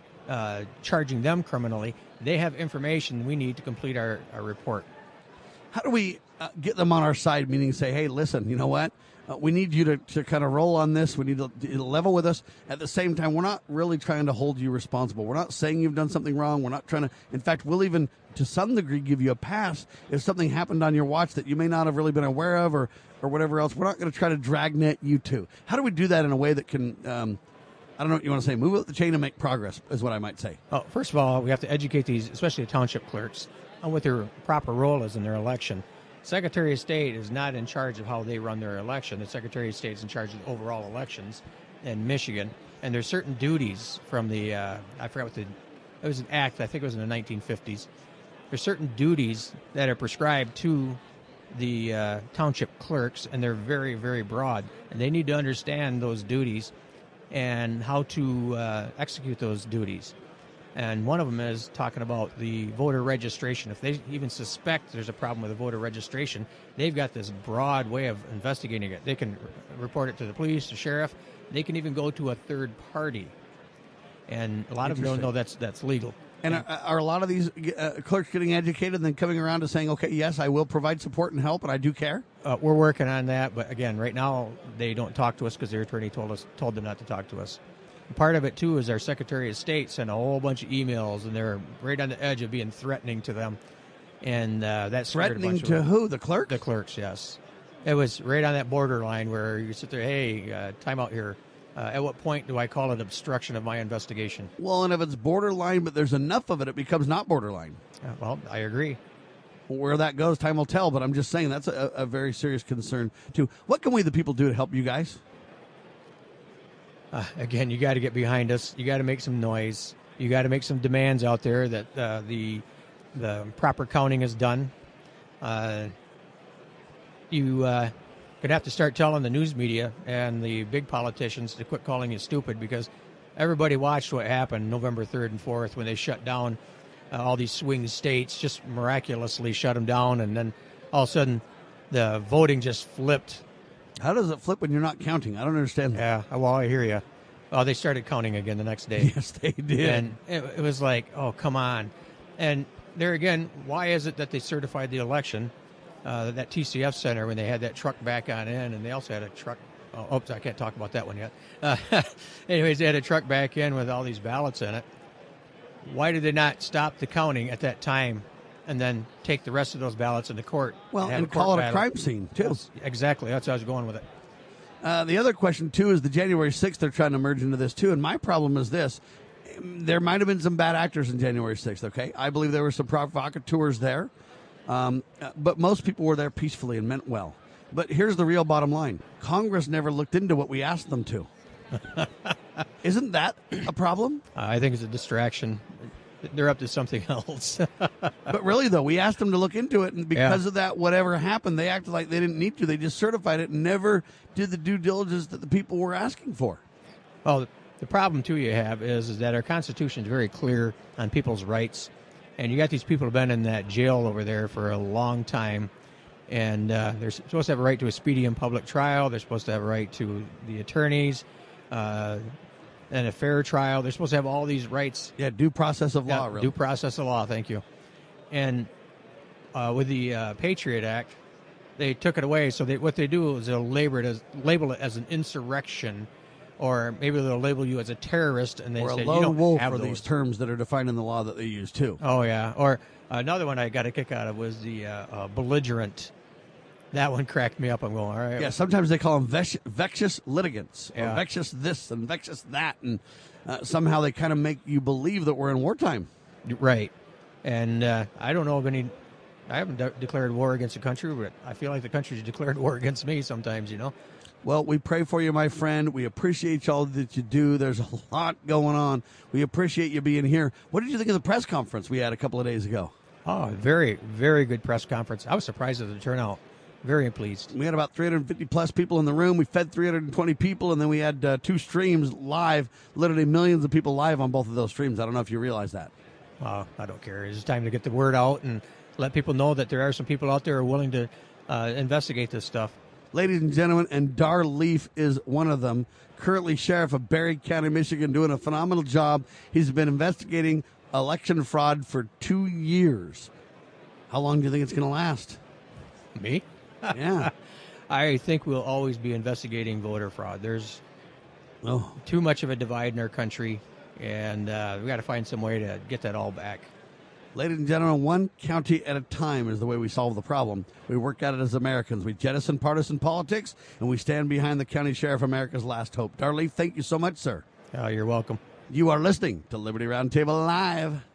charging them criminally. They have information we need to complete our report. How do we get them on our side, meaning say, hey, listen, you know what? We need you to kind of roll on this. We need to level with us. At the same time, we're not really trying to hold you responsible. We're not saying you've done something wrong. We're not trying to. In fact, we'll even, to some degree, give you a pass if something happened on your watch that you may not have really been aware of or whatever else. We're not going to try to dragnet you to. How do we do that in a way that can, I don't know what you want to say, move up the chain and make progress, is what I might say. Well, first of all, we have to educate these, especially the township clerks, on what their proper role is in their election. Secretary of State is not in charge of how they run their election. The Secretary of State is in charge of the overall elections in Michigan. And there's certain duties from the, I forgot what it was an act, I think it was in the 1950s. There's certain duties that are prescribed to the township clerks, and they're very, very broad. And they need to understand those duties and how to execute those duties. And one of them is talking about the voter registration. If they even suspect there's a problem with the voter registration, they've got this broad way of investigating it. They can report it to the police, the sheriff. They can even go to a third party. And a lot of them don't know that's legal. And are a lot of these clerks getting educated and then coming around to saying, okay, yes, I will provide support and help, and I do care? We're working on that. But, again, right now they don't talk to us because their attorney told them not to talk to us. Part of it, too, is our Secretary of State sent a whole bunch of emails, and they're right on the edge of being threatening to them. And that's threatening to who? The clerks? The clerks, yes. It was right on that borderline where you sit there, hey, time out here. At what point do I call it obstruction of my investigation? Well, and if it's borderline, but there's enough of it, it becomes not borderline. Well, I agree. Where that goes, time will tell, but I'm just saying that's a very serious concern, too. What can we, the people, do to help you guys? Again, you got to get behind us. You got to make some noise. You got to make some demands out there that the proper counting is done. You gonna have to start telling the news media and the big politicians to quit calling you stupid, because everybody watched what happened November 3rd and 4th when they shut down all these swing states, just miraculously shut them down, and then all of a sudden the voting just flipped. How does it flip when you're not counting? I don't understand that. Yeah, well, I hear you. Oh, they started counting again the next day. Yes, they did. And it was like, oh, come on. And there again, why is it that they certified the election, that TCF Center, when they had that truck back on in, and they also had a truck. Oh, oops, I can't talk about that one yet. Anyways, they had a truck back in with all these ballots in it. Why did they not stop the counting at that time and then take the rest of those ballots into court? Well, and call it a crime scene, too. Yes, exactly. That's how I was going with it. The other question, too, is the January 6th, they're trying to merge into this, too. And my problem is this. There might have been some bad actors in January 6th, okay? I believe there were some provocateurs there. But most people were there peacefully and meant well. But here's the real bottom line. Congress never looked into what we asked them to. Isn't that a problem? I think it's a distraction. They're up to something else. But really, though, we asked them to look into it, and because of that, whatever happened, they acted like they didn't need to. They just certified it and never did the due diligence that the people were asking for. Well, the problem, too, you have is that our Constitution is very clear on people's rights. And you got these people who have been in that jail over there for a long time. And they're supposed to have a right to a speedy and public trial. They're supposed to have a right to the attorneys and a fair trial. They're supposed to have all these rights. Yeah, due process of law, really. Due process of law, thank you. And with the Patriot Act, they took it away. So what they do is they'll label it as an insurrection, or maybe they'll label you as a terrorist. And they or say, a lone you don't wolf have for those. these terms that are defined in the law that they use, too. Oh, yeah. Or another one I got a kick out of was the belligerent. That one cracked me up. I'm going, all right. Yeah, sometimes they call them vextious litigants, or Yeah. vextious this and vextious that, and somehow they kind of make you believe that we're in wartime. Right. And I don't know of any. I haven't declared war against the country, but I feel like the country's declared war against me sometimes, you know. Well, we pray for you, my friend. We appreciate all that you do. There's a lot going on. We appreciate you being here. What did you think of the press conference we had a couple of days ago? Oh, very, very good press conference. I was surprised at the turnout. Very pleased. We had about 350 plus people in the room. We fed 320 people, and then we had 2 streams live, literally millions of people live on both of those streams. I don't know if you realize that. I don't care. It's time to get the word out and let people know that there are some people out there who are willing to investigate this stuff. Ladies and gentlemen, and Dar Leaf is one of them, currently Sheriff of Barry County, Michigan, doing a phenomenal job. He's been investigating election fraud for 2 years. How long do you think it's going to last? Me? Yeah. I think we'll always be investigating voter fraud. There's too much of a divide in our country, and we got to find some way to get that all back. Ladies and gentlemen, one county at a time is the way we solve the problem. We work at it as Americans. We jettison partisan politics, and we stand behind the county sheriff, America's last hope. Darleaf, thank you so much, sir. You're welcome. You are listening to Liberty Roundtable Live.